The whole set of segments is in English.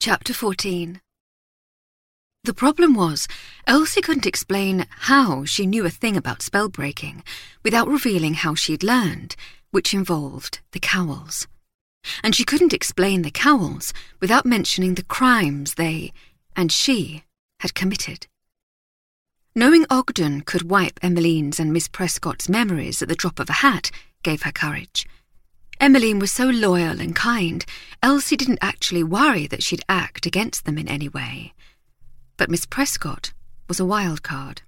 Chapter 14. The problem was, Elsie couldn't explain how she knew a thing about spell-breaking without revealing how she'd learned, which involved the Cowls. And she couldn't explain the Cowls without mentioning the crimes they, and she, had committed. Knowing Ogden could wipe Emmeline's and Miss Prescott's memories at the drop of a hat gave her courage. Emmeline was so loyal and kind, Elsie didn't actually worry that she'd act against them in any way. But Miss Prescott was a wild card.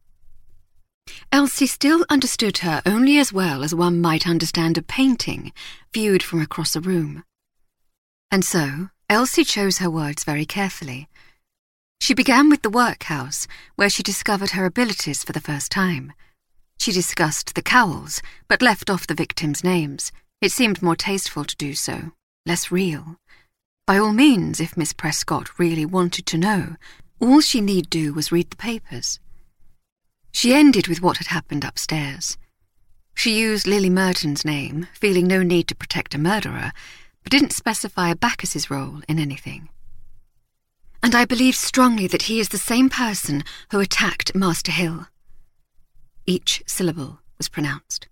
Elsie still understood her only as well as one might understand a painting viewed from across a room. And so, Elsie chose her words very carefully. She began with the workhouse, where she discovered her abilities for the first time. She discussed the Cowls, but left off the victims' names. It seemed more tasteful to do so, less real. By all means, if Miss Prescott really wanted to know, all she need do was read the papers. She ended with what had happened upstairs. She used Lily Merton's name, feeling no need to protect a murderer, but didn't specify Bacchus's role in anything. And I believe strongly that he is the same person who attacked Master Hill. Each syllable was pronounced.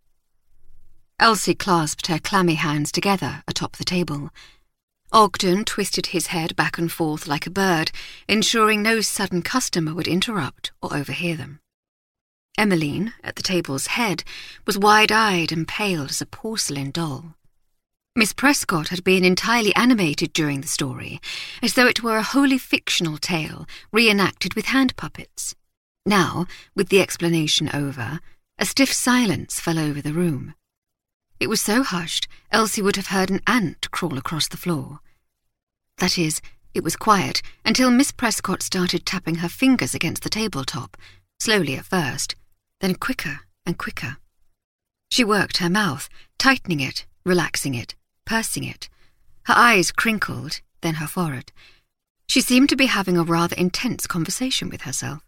Elsie clasped her clammy hands together atop the table. Ogden twisted his head back and forth like a bird, ensuring no sudden customer would interrupt or overhear them. Emmeline, at the table's head, was wide-eyed and pale as a porcelain doll. Miss Prescott had been entirely animated during the story, as though it were a wholly fictional tale reenacted with hand puppets. Now, with the explanation over, a stiff silence fell over the room. It was so hushed, Elsie would have heard an ant crawl across the floor. That is, it was quiet until Miss Prescott started tapping her fingers against the tabletop, slowly at first, then quicker and quicker. She worked her mouth, tightening it, relaxing it, pursing it. Her eyes crinkled, then her forehead. She seemed to be having a rather intense conversation with herself.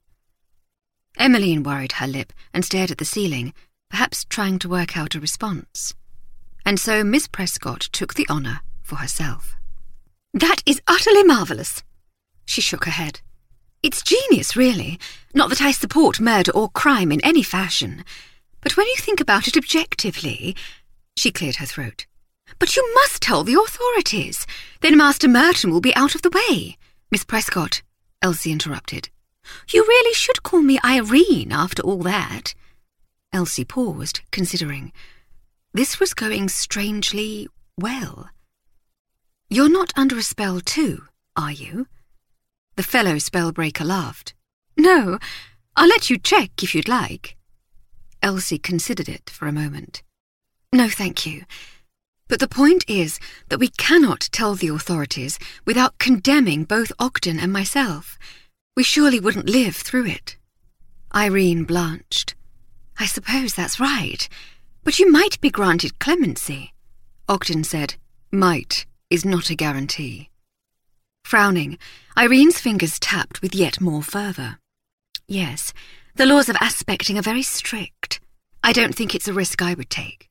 Emmeline worried her lip and stared at the ceiling, perhaps trying to work out a response. And so Miss Prescott took the honour for herself. "That is utterly marvellous." She shook her head. "It's genius, really. Not that I support murder or crime in any fashion. But when you think about it objectively—" She cleared her throat. "But you must tell the authorities. Then Master Merton will be out of the way." "Miss Prescott," Elsie interrupted. "You really should call me Irene after all that." Elsie paused, considering. This was going strangely well. "You're not under a spell too, are you?" The fellow spellbreaker laughed. "No, I'll let you check if you'd like." Elsie considered it for a moment. "No, thank you. But the point is that we cannot tell the authorities without condemning both Ogden and myself. We surely wouldn't live through it." Irene blanched. "I suppose that's right. But you might be granted clemency." Ogden said, "Might is not a guarantee." Frowning, Irene's fingers tapped with yet more fervour. "Yes, the laws of aspecting are very strict. I don't think it's a risk I would take."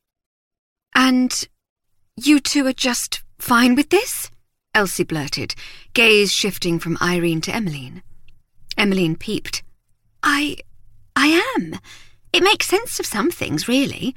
"And you two are just fine with this?" Elsie blurted, gaze shifting from Irene to Emmeline. Emmeline peeped. I am. It makes sense of some things, really.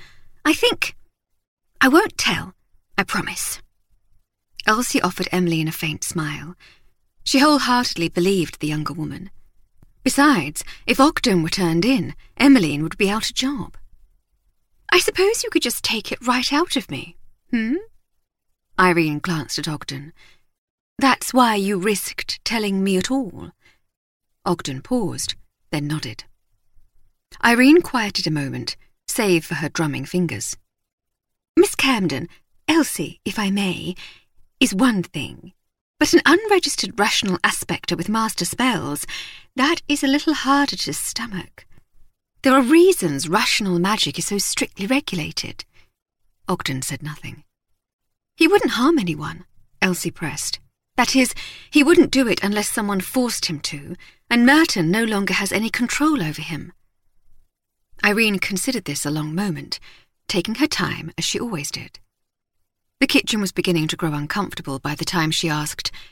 I won't tell, I promise." Elsie offered Emmeline a faint smile. She wholeheartedly believed the younger woman. Besides, if Ogden were turned in, Emmeline would be out a job. "I suppose you could just take it right out of me, Irene glanced at Ogden. "That's why you risked telling me at all?" Ogden paused, then nodded. Irene quieted a moment, save for her drumming fingers. "Miss Camden, Elsie, if I may, is one thing, but an unregistered rational aspector with master spells, that is a little harder to stomach. There are reasons rational magic is so strictly regulated." Ogden said nothing. "He wouldn't harm anyone," Elsie pressed. "That is, he wouldn't do it unless someone forced him to, and Merton no longer has any control over him." Irene considered this a long moment, taking her time as she always did. The kitchen was beginning to grow uncomfortable by the time she asked,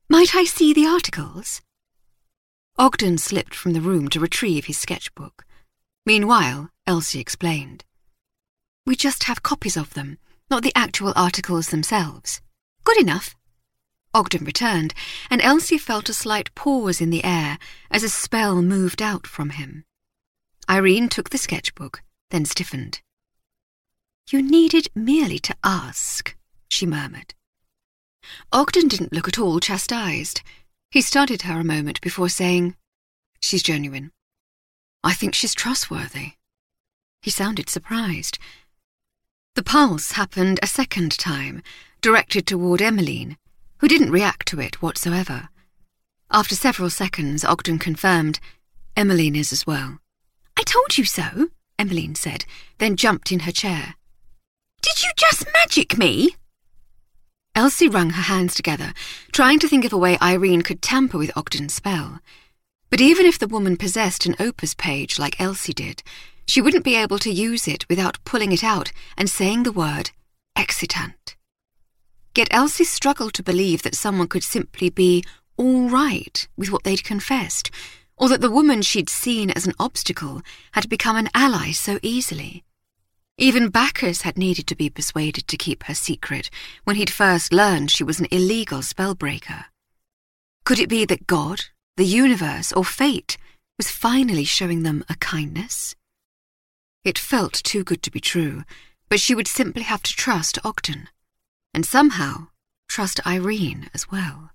Might I see the articles? Ogden slipped from the room to retrieve his sketchbook. Meanwhile, Elsie explained. We just have copies of them, not the actual articles themselves. Good enough. Ogden returned, and Elsie felt a slight pause in the air as a spell moved out from him. Irene took the sketchbook, then stiffened. You needed merely to ask, she murmured. Ogden didn't look at all chastised. He studied her a moment before saying, She's genuine. I think she's trustworthy. He sounded surprised. The pulse happened a second time, directed toward Emmeline, who didn't react to it whatsoever. After several seconds, Ogden confirmed, Emmeline is as well. I told you so, Emmeline said, then jumped in her chair. Did you just magic me? Elsie wrung her hands together, trying to think of a way Irene could tamper with Ogden's spell. But even if the woman possessed an opus page like Elsie did, she wouldn't be able to use it without pulling it out and saying the word excitant. Yet Elsie struggled to believe that someone could simply be all right with what they'd confessed, or that the woman she'd seen as an obstacle had become an ally so easily. Even Bacchus had needed to be persuaded to keep her secret when he'd first learned she was an illegal spellbreaker. Could it be that God, the universe, or fate was finally showing them a kindness? It felt too good to be true, but she would simply have to trust Ogden, and somehow trust Irene as well.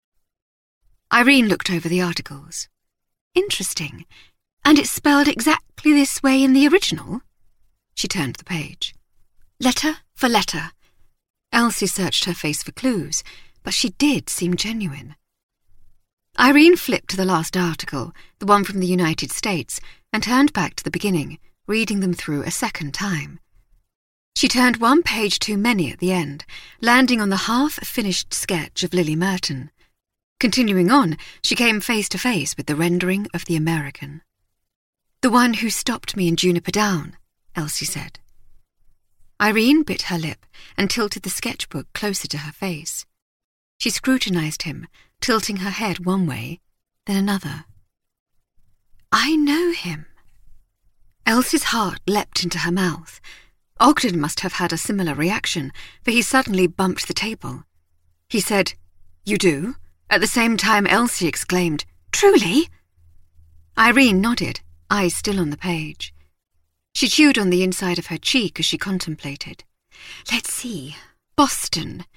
Irene looked over the articles. Interesting. And it's spelled exactly this way in the original? She turned the page. Letter for letter. Elsie searched her face for clues, but she did seem genuine. Irene flipped to the last article, the one from the United States, and turned back to the beginning, reading them through a second time. She turned one page too many at the end, landing on the half-finished sketch of Lily Merton. Continuing on, she came face to face with the rendering of the American. The one who stopped me in Juniper Down, Elsie said. Irene bit her lip and tilted the sketchbook closer to her face. She scrutinized him, tilting her head one way, then another. I know him. Elsie's heart leapt into her mouth. Ogden must have had a similar reaction, for he suddenly bumped the table. He said, You do? At the same time Elsie exclaimed, Truly? Irene nodded, eyes still on the page. She chewed on the inside of her cheek as she contemplated. Let's see. Boston.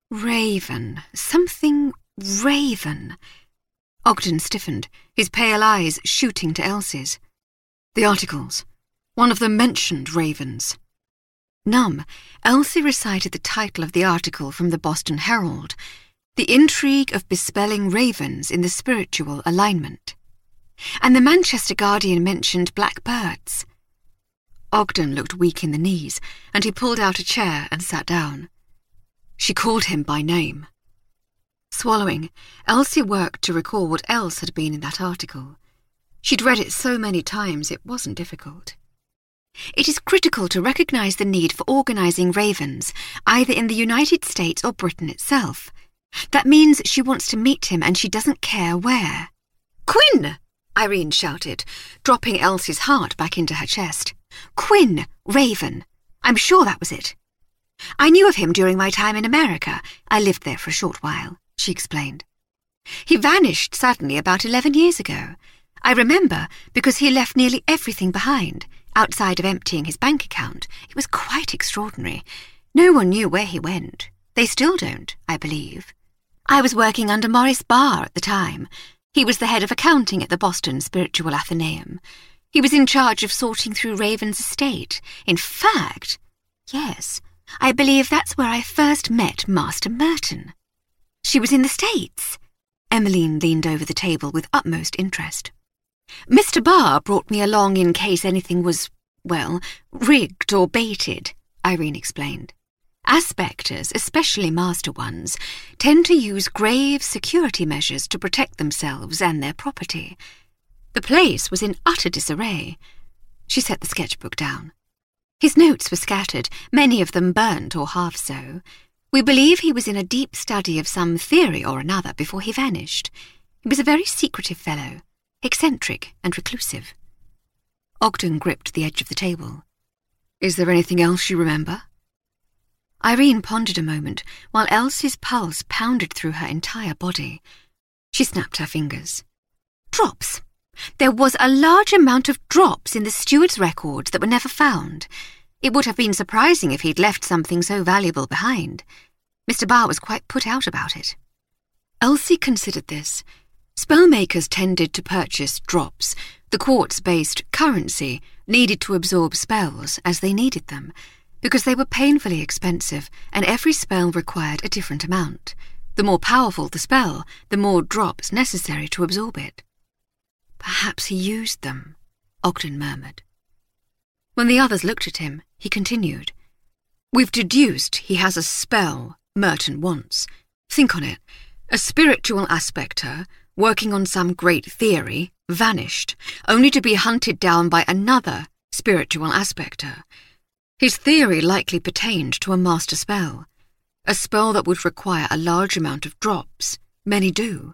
Raven. Something Raven. Ogden stiffened, his pale eyes shooting to Elsie's. The articles. One of them mentioned ravens. Numb, Elsie recited the title of the article from the Boston Herald, The Intrigue of Bespelling Ravens in the Spiritual Alignment. And the Manchester Guardian mentioned blackbirds. Ogden looked weak in the knees, and he pulled out a chair and sat down. She called him by name. Swallowing, Elsie worked to recall what else had been in that article. She'd read it so many times it wasn't difficult. It is critical to recognize the need for organizing ravens, either in the United States or Britain itself. That means she wants to meet him and she doesn't care where. Quinn! Irene shouted, dropping Elsie's heart back into her chest. Quinn, Raven. I'm sure that was it. I knew of him during my time in America. I lived there for a short while, she explained. He vanished suddenly about 11 years ago. I remember because he left nearly everything behind, outside of emptying his bank account. It was quite extraordinary. No one knew where he went. They still don't, I believe. I was working under Maurice Barr at the time. He was the head of accounting at the Boston Spiritual Athenaeum. He was in charge of sorting through Raven's estate. In fact, yes, I believe that's where I first met Master Merton. She was in the States. Emmeline leaned over the table with utmost interest. Mr. Barr brought me along in case anything was, well, rigged or baited, Irene explained. Aspectors, especially master ones, tend to use grave security measures to protect themselves and their property. The place was in utter disarray. She set the sketchbook down. His notes were scattered, many of them burnt or half so. We believe he was in a deep study of some theory or another before he vanished. He was a very secretive fellow, eccentric and reclusive. Ogden gripped the edge of the table. Is there anything else you remember? Irene pondered a moment while Elsie's pulse pounded through her entire body. She snapped her fingers. Drops. There was a large amount of drops in the steward's records that were never found. It would have been surprising if he'd left something so valuable behind. Mr. Barr was quite put out about it. Elsie considered this. Spellmakers tended to purchase drops, the quartz-based currency needed to absorb spells as they needed them, because they were painfully expensive and every spell required a different amount. The more powerful the spell, the more drops necessary to absorb it. Perhaps he used them, Ogden murmured. When the others looked at him, he continued. We've deduced he has a spell Merton wants. Think on it. A spiritual aspector, working on some great theory, vanished, only to be hunted down by another spiritual aspector. His theory likely pertained to a master spell, a spell that would require a large amount of drops. Many do.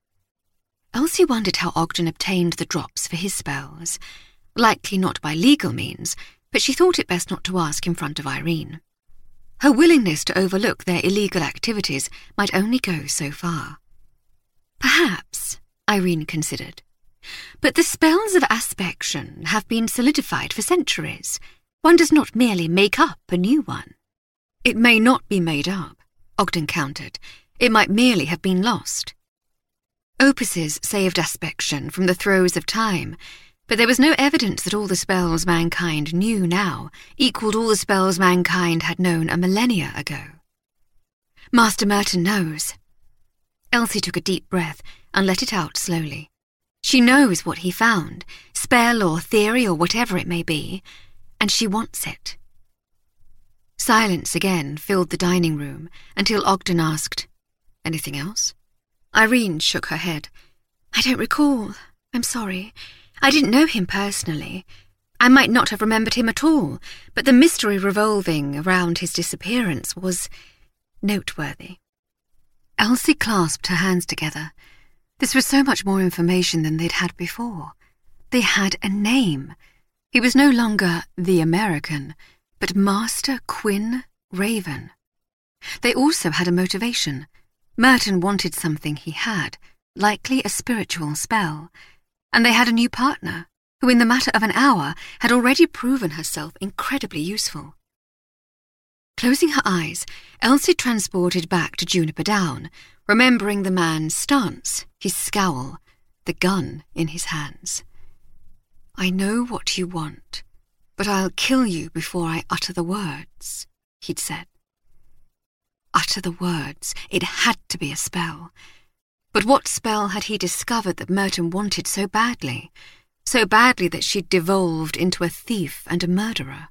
Elsie wondered how Ogden obtained the drops for his spells. Likely not by legal means, but she thought it best not to ask in front of Irene. Her willingness to overlook their illegal activities might only go so far. Perhaps, Irene considered. But the spells of aspection have been solidified for centuries. One does not merely make up a new one. It may not be made up, Ogden countered. It might merely have been lost. Opuses saved aspection from the throes of time, but there was no evidence that all the spells mankind knew now equalled all the spells mankind had known a millennia ago. Master Merton knows. Elsie took a deep breath and let it out slowly. She knows what he found, spell or theory or whatever it may be, and she wants it. Silence again filled the dining room until Ogden asked, Anything else? Irene shook her head. I don't recall. I'm sorry. I didn't know him personally. I might not have remembered him at all, but the mystery revolving around his disappearance was noteworthy. Elsie clasped her hands together. This was so much more information than they'd had before. They had a name. He was no longer the American, but Master Quinn Raven. They also had a motivation. Merton wanted something he had, likely a spiritual spell, and they had a new partner, who in the matter of an hour had already proven herself incredibly useful. Closing her eyes, Elsie transported back to Juniper Down, remembering the man's stance, his scowl, the gun in his hands. I know what you want, but I'll kill you before I utter the words, he'd said. Utter the words. It had to be a spell. But what spell had he discovered that Merton wanted so badly that she'd devolved into a thief and a murderer?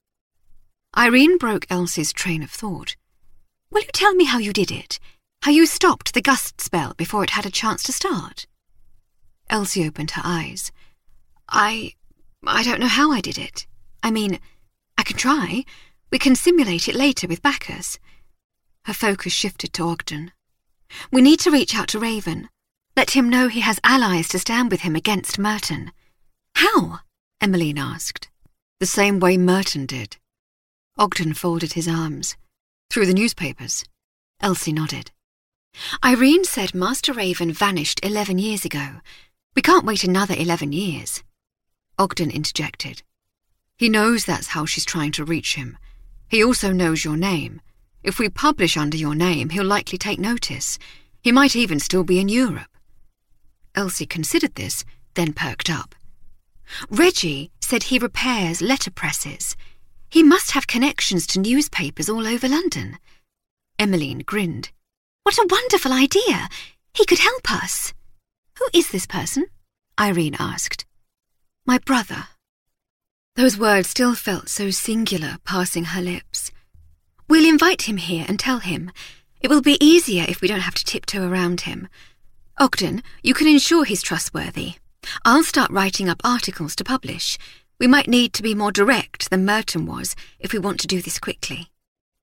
Irene broke Elsie's train of thought. Will you tell me how you did it? How you stopped the gust spell before it had a chance to start? Elsie opened her eyes. I don't know how I did it. I mean, I can try. We can simulate it later with Bacchus. Her focus shifted to Ogden. We need to reach out to Raven. Let him know he has allies to stand with him against Merton. How? Emmeline asked. The same way Merton did. Ogden folded his arms. Through the newspapers. Elsie nodded. Irene said Master Raven vanished 11 years ago. We can't wait another 11 years. Ogden interjected. He knows that's how she's trying to reach him. He also knows your name. If we publish under your name, he'll likely take notice. He might even still be in Europe. Elsie considered this, then perked up. Reggie said he repairs letterpresses. He must have connections to newspapers all over London. Emmeline grinned. What a wonderful idea! He could help us. Who is this person? Irene asked. My brother. Those words still felt so singular passing her lips. We'll invite him here and tell him. It will be easier if we don't have to tiptoe around him. Ogden, you can ensure he's trustworthy. I'll start writing up articles to publish. We might need to be more direct than Merton was if we want to do this quickly.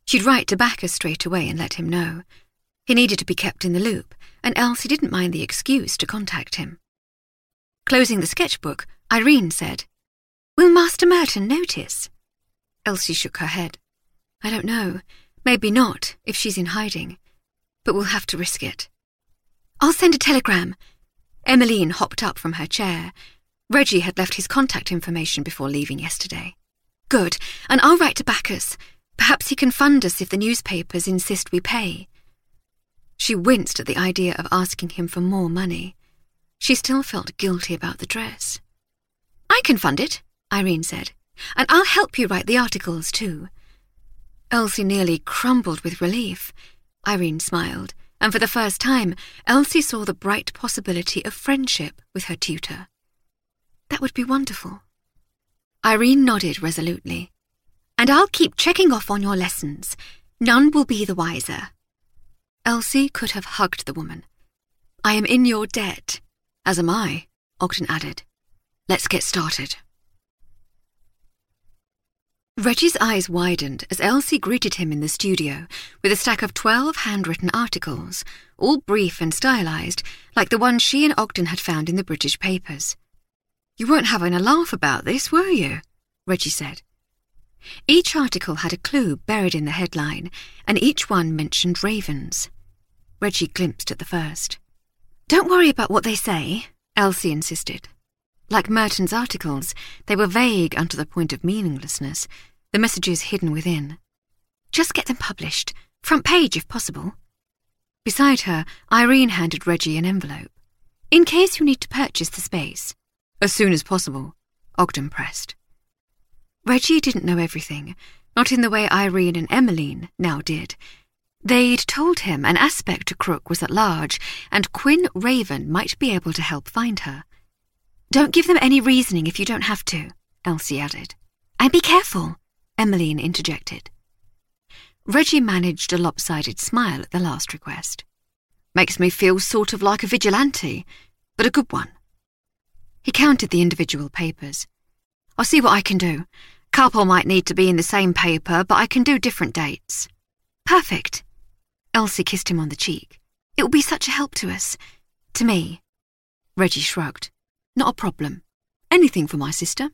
She'd write to Bacchus straight away and let him know. He needed to be kept in the loop, and Elsie didn't mind the excuse to contact him. Closing the sketchbook, Irene said, "Will Master Merton notice?" Elsie shook her head. "I don't know. Maybe not, if she's in hiding. But we'll have to risk it." "I'll send a telegram." Emmeline hopped up from her chair. Reggie had left his contact information before leaving yesterday. "Good, and I'll write to Bacchus. Perhaps he can fund us if the newspapers insist we pay." She winced at the idea of asking him for more money. She still felt guilty about the dress. "I can fund it," Irene said, "and I'll help you write the articles too." Elsie nearly crumbled with relief. Irene smiled, and for the first time, Elsie saw the bright possibility of friendship with her tutor. That would be wonderful. Irene nodded resolutely. "And I'll keep checking off on your lessons. None will be the wiser." Elsie could have hugged the woman. "I am in your debt." "As am I," Ogden added. "Let's get started." Reggie's eyes widened as Elsie greeted him in the studio with a stack of 12 handwritten articles, all brief and stylized, like the ones she and Ogden had found in the British papers. "You weren't having a laugh about this, were you?" Reggie said. Each article had a clue buried in the headline, and each one mentioned ravens. Reggie glimpsed at the first. "Don't worry about what they say," Elsie insisted. Like Merton's articles, they were vague unto the point of meaninglessness, the messages hidden within. "Just get them published, front page if possible." Beside her, Irene handed Reggie an envelope. "In case you need to purchase the space." "As soon as possible," Ogden pressed. Reggie didn't know everything, not in the way Irene and Emmeline now did. They'd told him an Aspector crook was at large, and Quinn Raven might be able to help find her. "Don't give them any reasoning if you don't have to," Elsie added. "And be careful," Emmeline interjected. Reggie managed a lopsided smile at the last request. "Makes me feel sort of like a vigilante, but a good one." He counted the individual papers. "I'll see what I can do. Couple might need to be in the same paper, but I can do different dates." "Perfect." Elsie kissed him on the cheek. "It will be such a help to us. To me." Reggie shrugged. "Not a problem. Anything for my sister."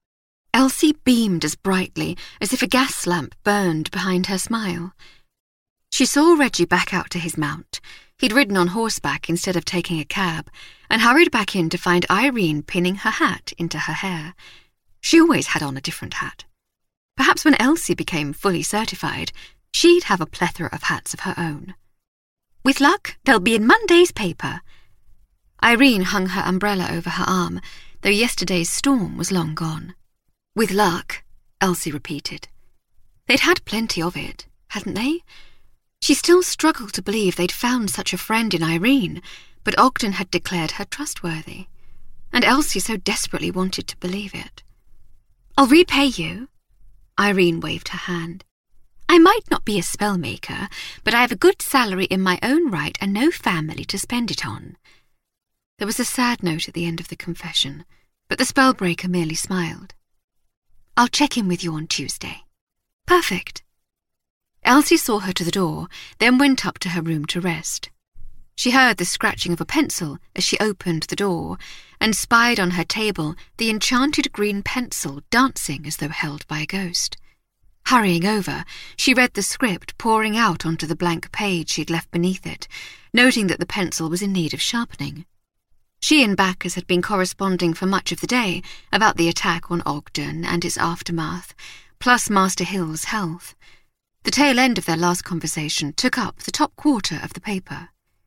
Elsie beamed as brightly as if a gas lamp burned behind her smile. She saw Reggie back out to his mount. He'd ridden on horseback instead of taking a cab, and hurried back in to find Irene pinning her hat into her hair. She always had on a different hat. Perhaps when Elsie became fully certified, she'd have a plethora of hats of her own. "With luck, they'll be in Monday's paper." Irene hung her umbrella over her arm, though yesterday's storm was long gone. "With luck," Elsie repeated. They'd had plenty of it, hadn't they? She still struggled to believe they'd found such a friend in Irene, but Ogden had declared her trustworthy, and Elsie so desperately wanted to believe it. "I'll repay you." Irene waved her hand. "I might not be a spellmaker, but I have a good salary in my own right and no family to spend it on." There was a sad note at the end of the confession, but the spellbreaker merely smiled. "I'll check in with you on Tuesday." "Perfect." Elsie saw her to the door, then went up to her room to rest. She heard the scratching of a pencil as she opened the door, and spied on her table the enchanted green pencil dancing as though held by a ghost. Hurrying over, she read the script pouring out onto the blank page she'd left beneath it, noting that the pencil was in need of sharpening. She and Bacchus had been corresponding for much of the day about the attack on Ogden and its aftermath, plus Master Hill's health. The tail end of their last conversation took up the top quarter of the paper.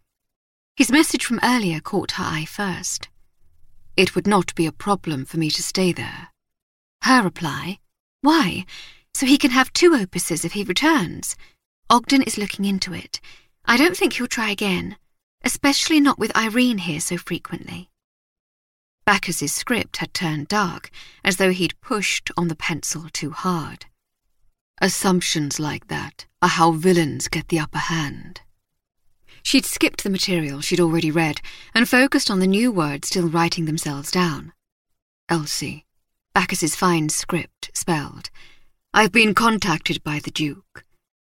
His message from earlier caught her eye first. "It would not be a problem for me to stay there." Her reply, "Why? So he can have 2 opuses if he returns. Ogden is looking into it. I don't think he'll try again, especially not with Irene here so frequently." Bacchus's script had turned dark, as though he'd pushed on the pencil too hard. "Assumptions like that are how villains get the upper hand." She'd skipped the material she'd already read and focused on the new words still writing themselves down. "Elsie," Bacchus's fine script spelled. "I've been contacted by the Duke.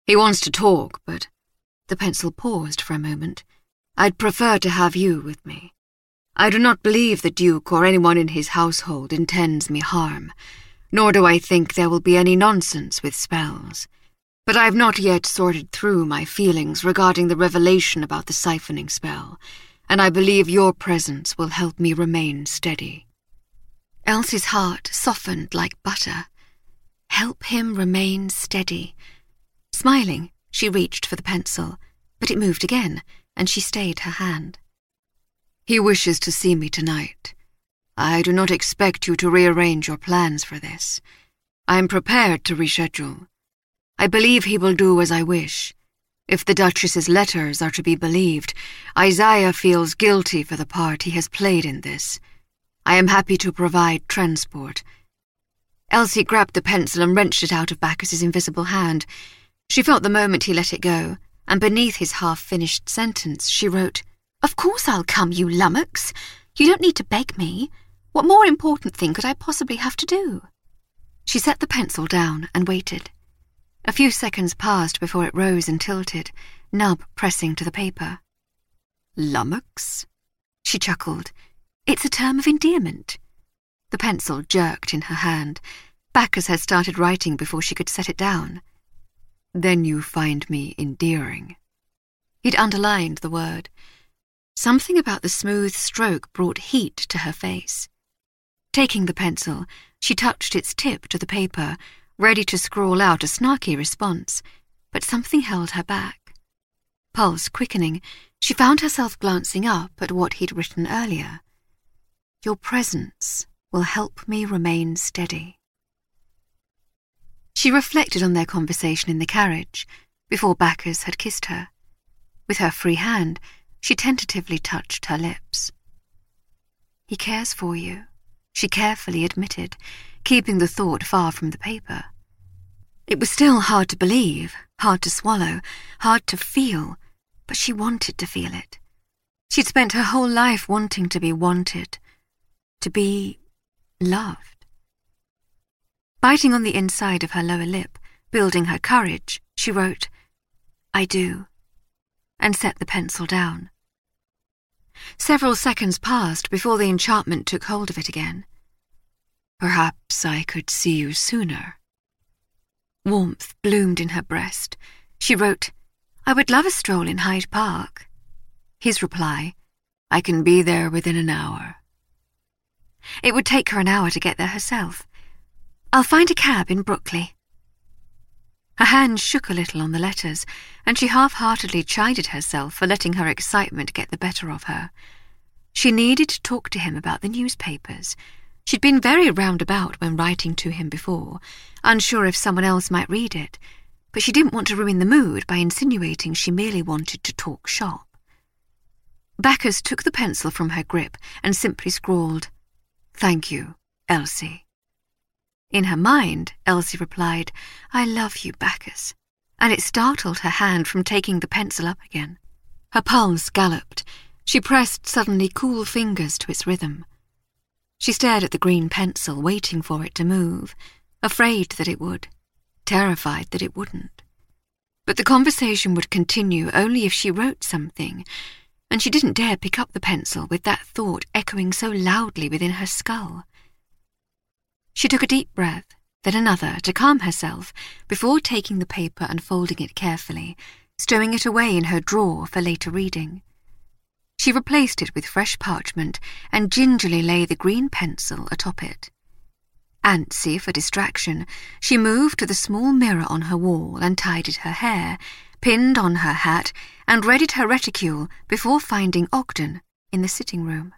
He wants to talk, but—" The pencil paused for a moment. "I'd prefer to have you with me. I do not believe the Duke or anyone in his household intends me harm, nor do I think there will be any nonsense with spells. But I have not yet sorted through my feelings regarding the revelation about the siphoning spell, and I believe your presence will help me remain steady." Elsie's heart softened like butter. Help him remain steady. Smiling, she reached for the pencil, but it moved again, and she stayed her hand. "He wishes to see me tonight. I do not expect you to rearrange your plans for this. I am prepared to reschedule. I believe he will do as I wish. If the Duchess's letters are to be believed, Isaiah feels guilty for the part he has played in this. I am happy to provide transport." Elsie grabbed the pencil and wrenched it out of Bacchus's invisible hand. She felt the moment he let it go, and beneath his half-finished sentence she wrote, "Of course I'll come, you lummox. You don't need to beg me. What more important thing could I possibly have to do?" She set the pencil down and waited. A few seconds passed before it rose and tilted, nub pressing to the paper. "Lummox?" She chuckled. "It's a term of endearment." The pencil jerked in her hand. Bacchus had started writing before she could set it down. "Then you find me endearing." He'd underlined the word. Something about the smooth stroke brought heat to her face. Taking the pencil, she touched its tip to the paper, ready to scrawl out a snarky response, but something held her back. Pulse quickening, she found herself glancing up at what he'd written earlier. "Your presence will help me remain steady." She reflected on their conversation in the carriage, before Bacchus had kissed her. With her free hand, she tentatively touched her lips. "He cares for you," she carefully admitted, keeping the thought far from the paper. It was still hard to believe, hard to swallow, hard to feel, but she wanted to feel it. She'd spent her whole life wanting to be wanted, to be loved. Biting on the inside of her lower lip, building her courage, she wrote, "I do," and set the pencil down. Several seconds passed before the enchantment took hold of it again. "Perhaps I could see you sooner." Warmth bloomed in her breast. She wrote, "I would love a stroll in Hyde Park." His reply, "I can be there within an hour." It would take her an hour to get there herself. "I'll find a cab in Brookley." Her hand shook a little on the letters, and she half-heartedly chided herself for letting her excitement get the better of her. She needed to talk to him about the newspapers. She'd been very roundabout when writing to him before, unsure if someone else might read it, but she didn't want to ruin the mood by insinuating she merely wanted to talk shop. Bacchus took the pencil from her grip and simply scrawled, "Thank you, Elsie." In her mind, Elsie replied, "I love you, Bacchus," and it startled her hand from taking the pencil up again. Her pulse galloped. She pressed suddenly cool fingers to its rhythm. She stared at the green pencil, waiting for it to move, afraid that it would, terrified that it wouldn't. But the conversation would continue only if she wrote something, and she didn't dare pick up the pencil with that thought echoing so loudly within her skull. She took a deep breath, then another, to calm herself, before taking the paper and folding it carefully, stowing it away in her drawer for later reading. She replaced it with fresh parchment and gingerly lay the green pencil atop it. Antsy for distraction, she moved to the small mirror on her wall and tidied her hair, pinned on her hat, and readied her reticule before finding Ogden in the sitting room.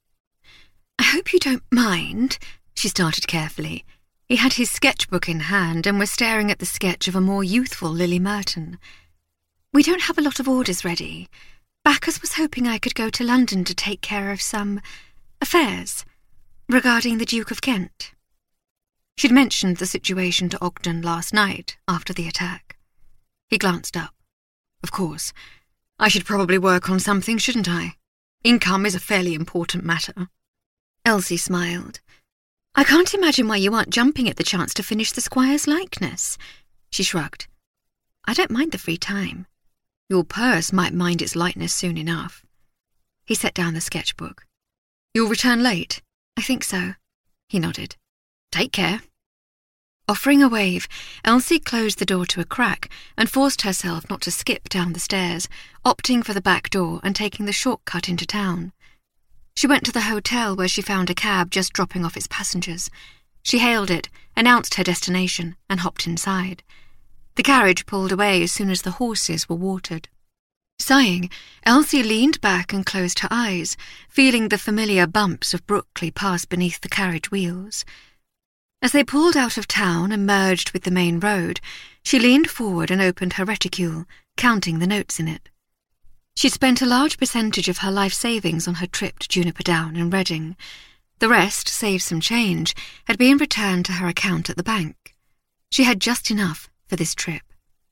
"I hope you don't mind," she started carefully. He had his sketchbook in hand and was staring at the sketch of a more youthful Lily Merton. "We don't have a lot of orders ready. Bacchus was hoping I could go to London to take care of some affairs regarding the Duke of Kent." She'd mentioned the situation to Ogden last night after the attack. He glanced up. "Of course. I should probably work on something, shouldn't I? Income is a fairly important matter." Elsie smiled. "I can't imagine why you aren't jumping at the chance to finish the Squire's likeness." She shrugged. I don't mind the free time. Your purse might mind its lightness soon enough. He set down the sketchbook. You'll return late? I think so. He nodded. Take care. Offering a wave, Elsie closed the door to a crack and forced herself not to skip down the stairs, opting for the back door and taking the shortcut into town. She went to the hotel where she found a cab just dropping off its passengers. She hailed it, announced her destination, and hopped inside. The carriage pulled away as soon as the horses were watered. Sighing, Elsie leaned back and closed her eyes, feeling the familiar bumps of Brookley pass beneath the carriage wheels. As they pulled out of town and merged with the main road, she leaned forward and opened her reticule, counting the notes in it. She'd spent a large percentage of her life savings on her trip to Juniper Down and Reading. The rest, save some change, had been returned to her account at the bank. She had just enough for this trip.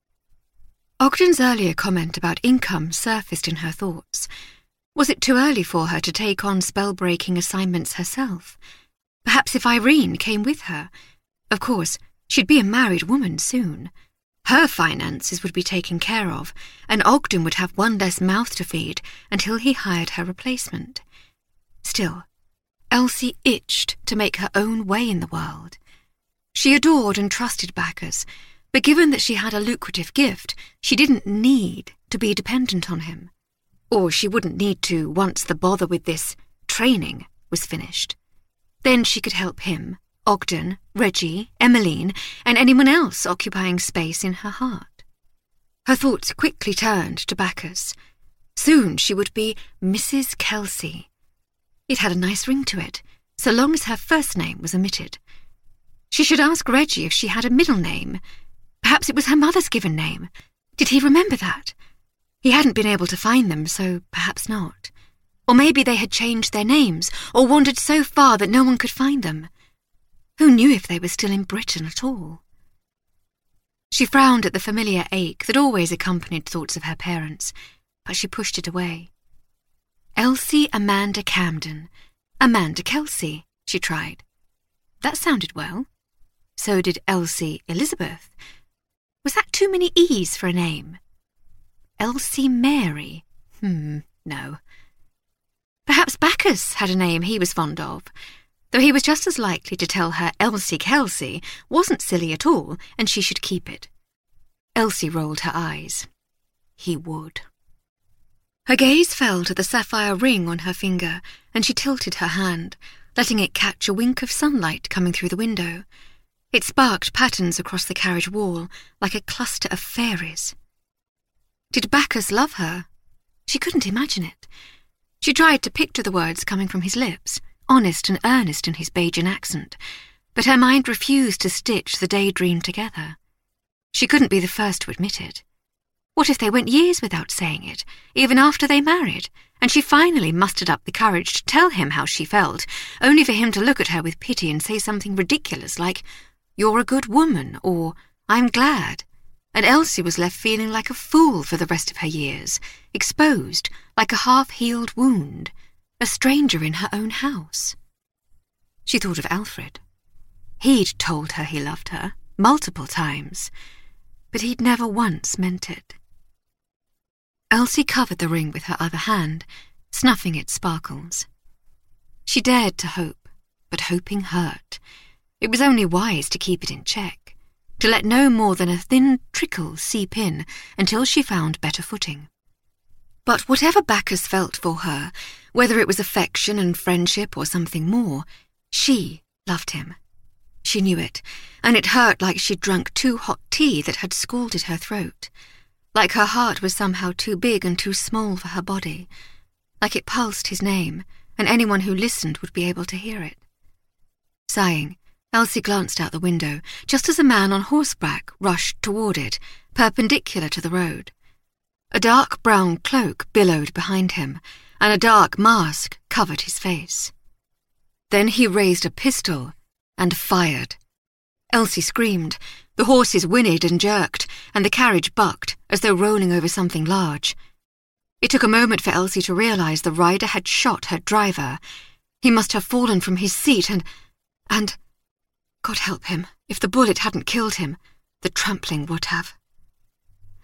Ogden's earlier comment about income surfaced in her thoughts. Was it too early for her to take on spell-breaking assignments herself? Perhaps if Irene came with her. Of course, she'd be a married woman soon. Her finances would be taken care of, and Ogden would have one less mouth to feed until he hired her replacement. Still, Elsie itched to make her own way in the world. She adored and trusted Bacchus, but given that she had a lucrative gift, she didn't need to be dependent on him. Or she wouldn't need to once the bother with this training was finished. Then she could help him, Ogden, Reggie, Emmeline, and anyone else occupying space in her heart. Her thoughts quickly turned to Bacchus. Soon she would be Mrs. Kelsey. It had a nice ring to it, so long as her first name was omitted. She should ask Reggie if she had a middle name. Perhaps it was her mother's given name. Did he remember that? He hadn't been able to find them, so perhaps not. Or maybe they had changed their names, or wandered so far that no one could find them. Who knew if they were still in Britain at all? She frowned at the familiar ache that always accompanied thoughts of her parents, but she pushed it away. Elsie Amanda Camden. Amanda Kelsey, she tried. That sounded well. So did Elsie Elizabeth. Was that too many E's for a name? Elsie Mary? No. Perhaps Bacchus had a name he was fond of, though he was just as likely to tell her Elsie Kelsey wasn't silly at all and she should keep it. Elsie rolled her eyes. He would. Her gaze fell to the sapphire ring on her finger, and she tilted her hand, letting it catch a wink of sunlight coming through the window. It sparked patterns across the carriage wall, like a cluster of fairies. Did Bacchus love her? She couldn't imagine it. She tried to picture the words coming from his lips, honest and earnest in his Bajan accent, but her mind refused to stitch the daydream together. She couldn't be the first to admit it. What if they went years without saying it, even after they married, and she finally mustered up the courage to tell him how she felt, only for him to look at her with pity and say something ridiculous like, "You're a good woman," or "I'm glad," and Elsie was left feeling like a fool for the rest of her years, exposed like a half-healed wound, a stranger in her own house. She thought of Alfred. He'd told her he loved her, multiple times, but he'd never once meant it. Elsie covered the ring with her other hand, snuffing its sparkles. She dared to hope, but hoping hurt. It was only wise to keep it in check, to let no more than a thin trickle seep in until she found better footing. But whatever Bacchus felt for her, whether it was affection and friendship or something more, she loved him. She knew it, and it hurt like she'd drunk too hot tea that had scalded her throat, like her heart was somehow too big and too small for her body, like it pulsed his name, and anyone who listened would be able to hear it. Sighing, Elsie glanced out the window, just as a man on horseback rushed toward it, perpendicular to the road. A dark brown cloak billowed behind him, and a dark mask covered his face. Then he raised a pistol and fired. Elsie screamed. The horses whinnied and jerked, and the carriage bucked, as though rolling over something large. It took a moment for Elsie to realize the rider had shot her driver. He must have fallen from his seat and... God help him, if the bullet hadn't killed him, the trampling would have.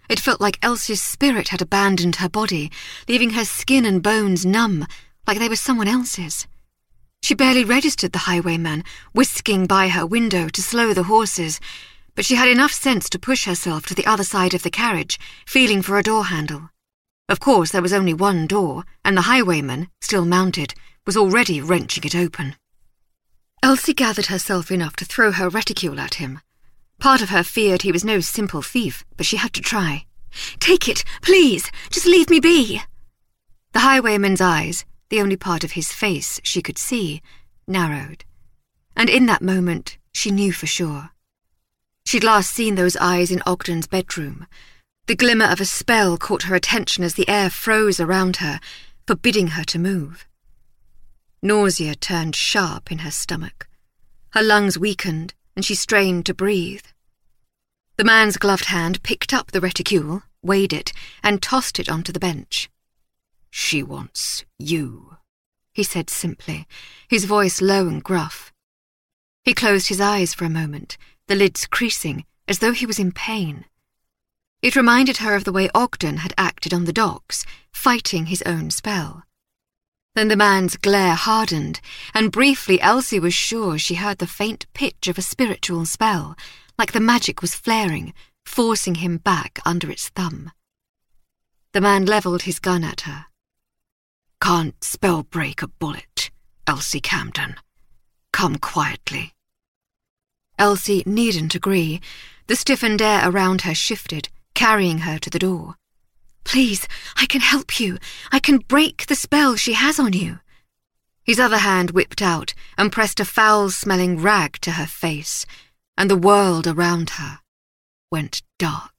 It felt like Elsie's spirit had abandoned her body, leaving her skin and bones numb, like they were someone else's. She barely registered the highwayman, whisking by her window to slow the horses, but she had enough sense to push herself to the other side of the carriage, feeling for a door handle. Of course, there was only one door, and the highwayman, still mounted, was already wrenching it open. Elsie gathered herself enough to throw her reticule at him. Part of her feared he was no simple thief, but she had to try. "Take it, please! Just leave me be!" The highwayman's eyes, the only part of his face she could see, narrowed. And in that moment, she knew for sure. She'd last seen those eyes in Ogden's bedroom. The glimmer of a spell caught her attention as the air froze around her, forbidding her to move. Nausea turned sharp in her stomach. Her lungs weakened, and she strained to breathe. The man's gloved hand picked up the reticule, weighed it, and tossed it onto the bench. "She wants you," he said simply, his voice low and gruff. He closed his eyes for a moment, the lids creasing, as though he was in pain. It reminded her of the way Ogden had acted on the docks, fighting his own spell. Then the man's glare hardened, and briefly Elsie was sure she heard the faint pitch of a spiritual spell, like the magic was flaring, forcing him back under its thumb. The man levelled his gun at her. "Can't spell break a bullet, Elsie Camden. Come quietly." Elsie needn't agree. The stiffened air around her shifted, carrying her to the door. "Please, I can help you. I can break the spell she has on you." His other hand whipped out and pressed a foul-smelling rag to her face, and the world around her went dark.